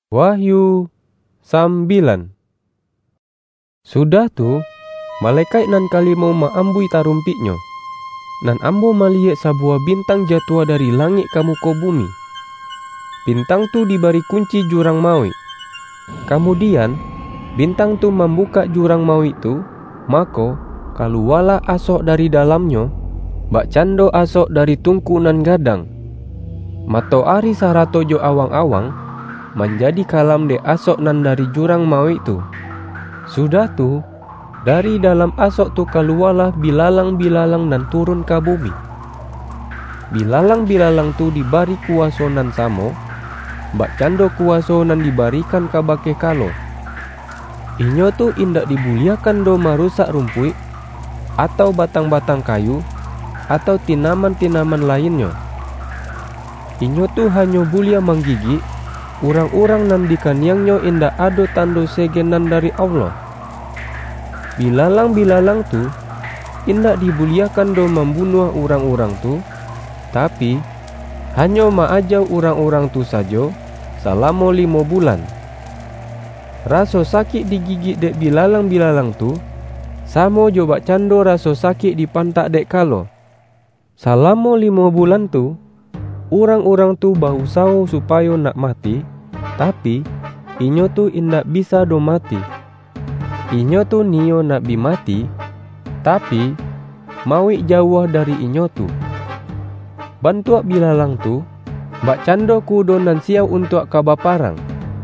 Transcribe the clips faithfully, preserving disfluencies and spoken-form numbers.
Wahyu sambilan. Sudah tu, malaikat nan kalimo maambui tarumpitnyo. Nan ambo malihat sabuah bintang jatuh dari langit ka muka bumi. Bintang tu diberi kunci jurang maut. Kemudian, bintang tu membuka jurang maut tu, maka kaluarlah asok dari dalamnya, bak cando asok dari tungkunan gadang. Matahari sarato jo awang-awang, menjadi kalam de asok nan dari jurang maut tu. Sudah tu, dari dalam asok tu keluarlah bilalang-bilalang dan turun ke bumi. Bilalang-bilalang tu diberi kuasa nan samo, bak cando kuasa nan diberikan ke bake kalo. Inyo tu indak dibuliakan do merusak rumput, atau batang-batang kayu, atau tinaman-tinaman lainnya. Inyo tu hanya bulia menggigit orang-orang nan dikaniangnya indak ado tando segenan dari Allah. Bilalang-bilalang tu indak dibuliakan do membunuh orang-orang tu, tapi hanya maajau orang-orang tu saja selama lima bulan. Rasa sakit digigit dek bilalang-bilalang tu samo jo bak cando rasa sakit di pantak dek kalo. Selama lima bulan tu, orang-orang tu bahusau supaya nak mati, tapi inyo tu indak bisa do mati. Inyo tu nio nak bi mati, tapi mawi jauh dari inyo tu. Bantuak bilalang tu, bak cando kudo nan siau untuk kabaparang.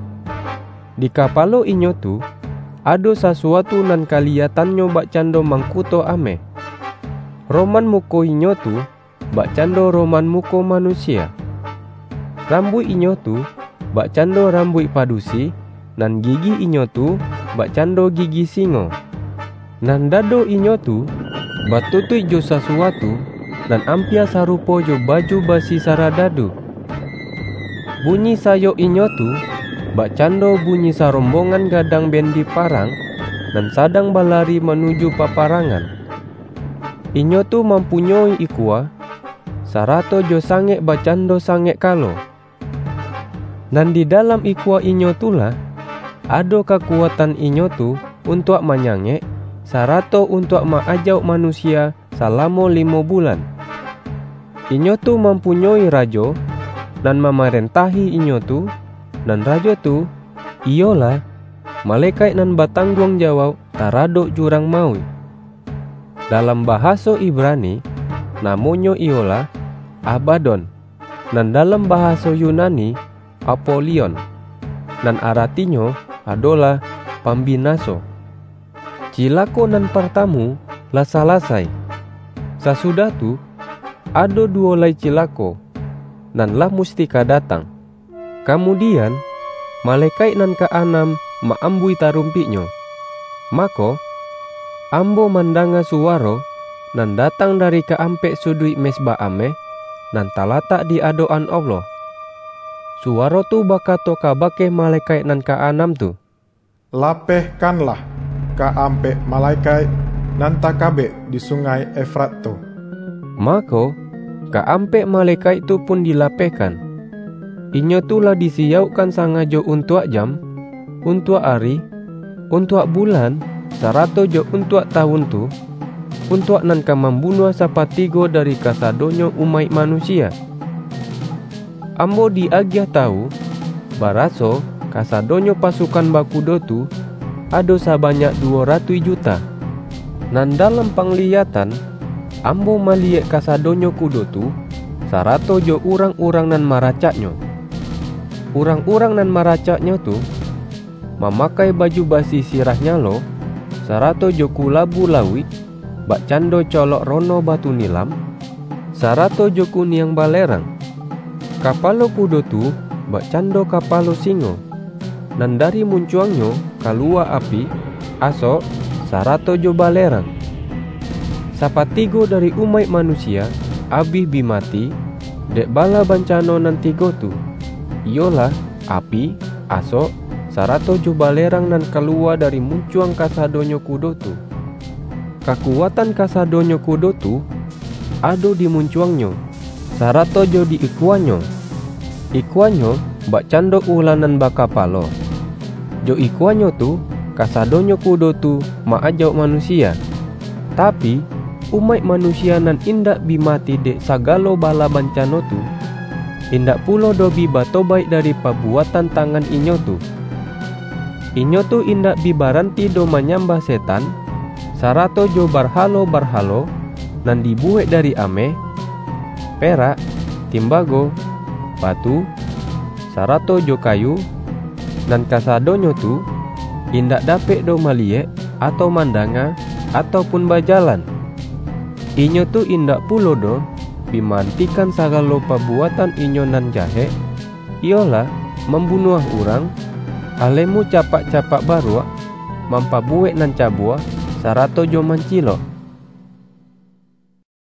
Di kapalo inyo tu, ado sesuatu nan kaliatannya bak cando mangkuto ame. Roman muko inyo tu, bak cando roman muko manusia. Rambut inyo tu, bak cando rambut padusi, nan gigi inyo tu, bak cando gigi singo. Nan dado inyo tu, bak tutui jo sesuatu, dan ampia sarupo jo baju basi saradadu. Bunyi sayo inyo tu, bak cando bunyi sarombongan gadang bendi parang, dan sadang balari menuju paparangan. Inyo tu mempunyai ikua, sarato jo sangek bacando sangek kalo. Dan di dalam ikua inyo tulah, ado kekuatan inyo tu untuk menyangek, sarato untuk maajau manusia selama lima bulan. Inyo tu mempunyai rajo, dan memerentahi inyo tu, dan rajo tu, ialah malaikat nan bertanggung jawab taraduk jurang maut. Dalam bahasa Ibrani, namanya ialah Abaddon, dan dalam bahasa Yunani, Apollyon, dan artinya adalah pembinaso. Cilako nan pertamu lah selesai. Sesudah tu, ada dua lagi cilako, dan lah mustika datang. Kemudian, malaikat nan keenam maambui tarumpitnya. Maka, ambo mendanga suara nan datang dari keampek sudut mesbah ame, nan talatak di adoan Allah. Suara tu bakato kabake malaikat nan keenam tu, lapehkanlah keampek malaikat nan takabek di sungai Efrat tu. Maka, keampek malaikat tu pun dilapehkan. Inyo tu lah disiaukan sangajo untuk jam, untuk hari, untuk bulan, sarato jo untuk tahun tu, untuk nan ka membunuh sapatigo dari kasadonyo umat manusia. Ambo diagiah tahu, baraso kasadonyo pasukan bakudo tu, ado sabanyak dua ratus juta. Nan dalam penglihatan, ambo melihat kasadonyo kudo tu, sarato jo urang-urang nan maracaknyo. Urang-urang nan maracaknyo tu, memakai baju basi sirahnya lo, sarato jo kulabu lawit, bak cando colok rono batu nilam, sarato jo kuniang balerang. Kapalo kudo tu, bak cando kapalo singo, dan dari muncuangnya kalua api, asok, sarato jo balerang. Sapatigo dari umat manusia, abih bimati, dek bala bancano nan tigo tu, ialah api, asok, sarato jo balerang nan keluar dari muncuang kasadonyo kudo tu. Kekuatan kasadonyo kudo tu ado di muncuangnya, sarato jo di ikuanyo. Ikuanyo bak candok ulanan bakapalo. Jo ikuanyo tu kasadonyo kudo tu maajau manusia. Tapi umat manusia nan indak bi mati dek sagalo bala bancano tu, indak pulo dobi batobaik dari perbuatan tangan inyo tu. Inyo tu indak bi baranti do menyambah setan, sarato jo barhalo-barhalo nan dibuat dari ame, perak, timbago, batu, sarato jo kayu, dan kasadonyo tu indak dapet do maliek atau mandanga ataupun bajalan. Inyo tu indak pulo do bimantikan sagalo perbuatan inyo nan jahe, iolah membunuh orang, alemu capak-capak baruak, mampabuek nan cabua, sarato jo mancilo.